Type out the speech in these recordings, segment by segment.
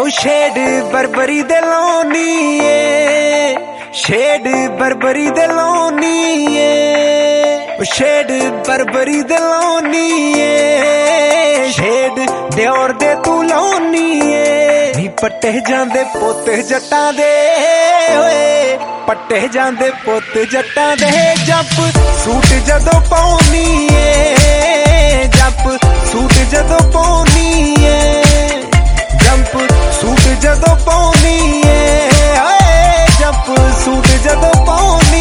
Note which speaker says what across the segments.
Speaker 1: shade Burberry दे लाउनी shade Burberry दे लाउनी शेड बरबरी दे लाउनी शेड दियोर दे तू लाउनी नी पट्टे जांदे पुत जट्टां दे पट्टे जांदे पुत जट्टां दे जंप सूट जदों पाउनी जंप सूट जदों पाउनी जंप सूट जदों पाउनी जंप सूट जदों पाउनी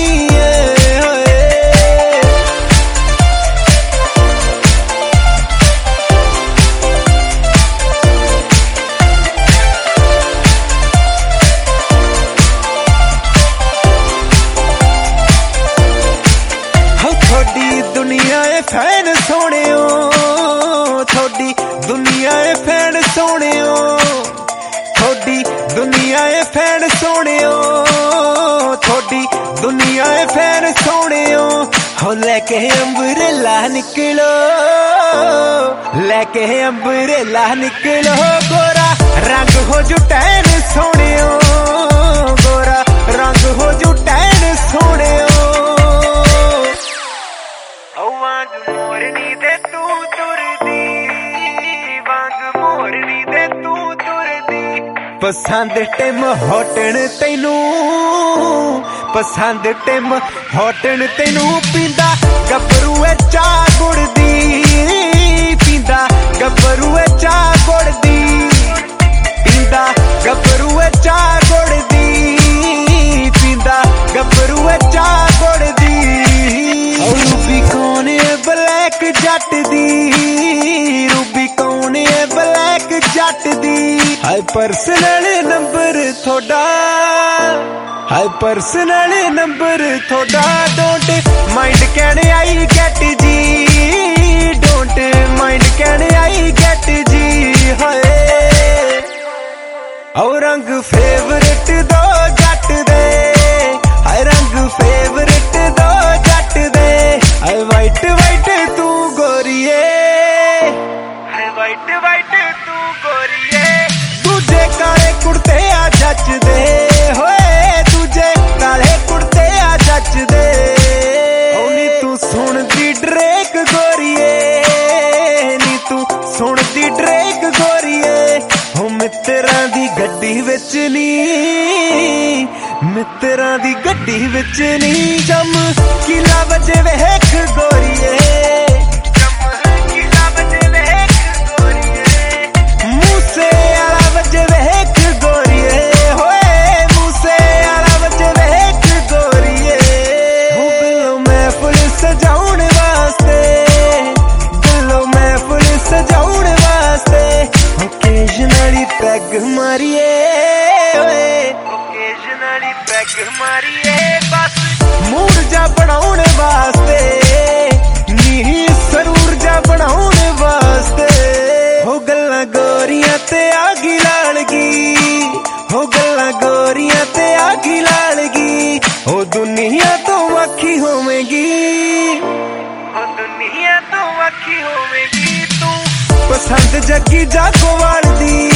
Speaker 1: थोड़ी दुनिया है फैन सोहणियो थोड़ी दुनिया है फैन सोहणियो थोड़ी दुनिया है फैन सोहणियो थोड़ी दुनिया है फैन सोहणियो हो लेके अंबरेला निकलो लेके अंबरेला निकलो गोरा रंग हो जू टैन सोहणियो गोरा रंग हो जू टैन सोहणियो वांग मोरनी दे तू तुरदी वांग मोरनी दे तू तुरदी पसंद टिम होटन तैनू पसंद टिम होटन तैनू पींदा गबरू चा गुड़दी पींदा गबरू चा गुड़दी पींदा गबरू चा गुड़दी पींदा गबरू चा गुड़दी रूबी कौन है ब्लैक जट दी रूबी कौन है ब्लैक जट दी हाय पर्सनल नंबर थोड़ा हाय पर्सनल नंबर थोड़ा don't mind can I get जी don't mind can I get जी हाय और रंग फेवरेट दो जट दे हाय रंग फेवरेट दो जट दे हाय वाइट वाइट तू गोरिए हाय वाइट वाइट तू गोरिए तुझे काले कुर्ते आ जच दे होए तुझे काले कुर्ते आ जच दे नी तू सुन दी ड्रेक गोरिए नी तू सुन दी ड्रेक गोरिए हो मित्तरां दी गड्डी विच नी मित्तरां दी गड्डी विच नी जम किला वजे वेख गोरिए जम किला वजे वेख गोरिए मूसे आला वजे वेख गोरिए होए मूसे आला वजे वेख गोरिए हो बिलो महफिल सजाउण वास्ते बिलो महफिल सजाउण वास्ते ओकेजनली पैग मारिए ओकेजनली पैग मारिए बस मूड जा बनाउण वास्ते नी सरूर जा बनाउण वास्ते हो गल्लां गोरियां ते आगी लालगी हो गल्लां गोरियां ते आगी लालगी हो दुनिया तो अखी होवेगी हो दुनिया तो अखी होवेगी तू पसंद जगी जागो वाल दी